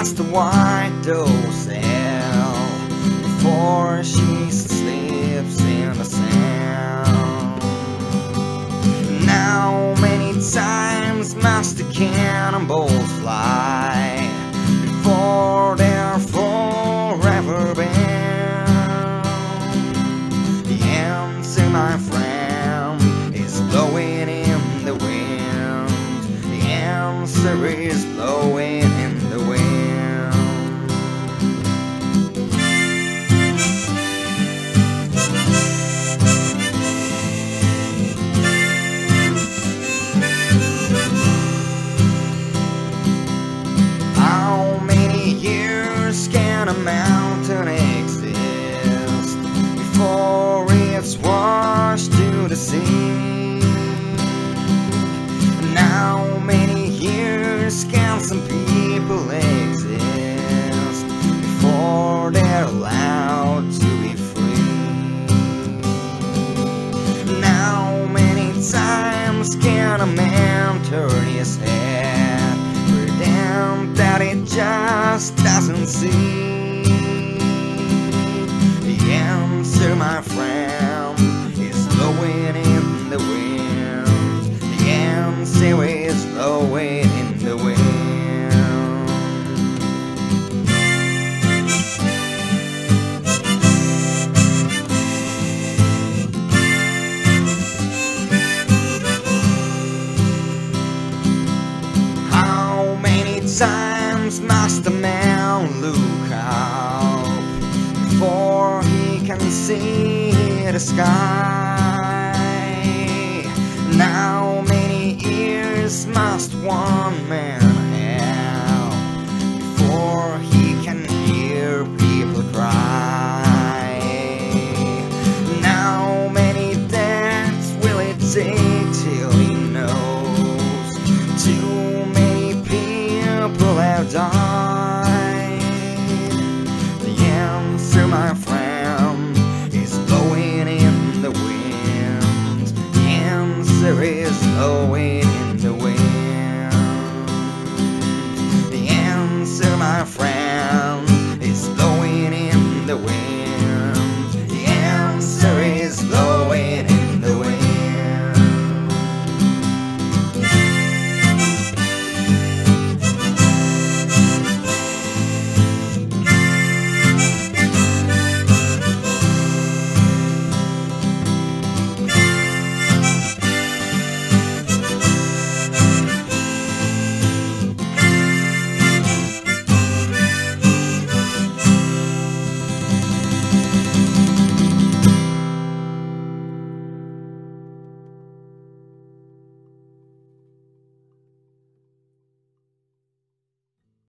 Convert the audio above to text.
past the white door cell before she sleeps in the sand. Now many times must the cannonballs fly before they're forever banned. The answer, my friend, is blowing in the wind. The answer is blowing in the wind. How many years can a mountain exist before it's washed to the sea? And how many years can some people exist before they're allowed to be free? And how many times can a man turn his head for them that it just doesn't see? The answer, my friend, is blowing in the wind. The answer is blowing in the wind. How many times must a man look up before he can see the sky? And how many ears must one man have before he can hear people cry? And how many deaths will it take till he knows too many people have died? The answer, my friend, is blowing in the wind. The answer is blowing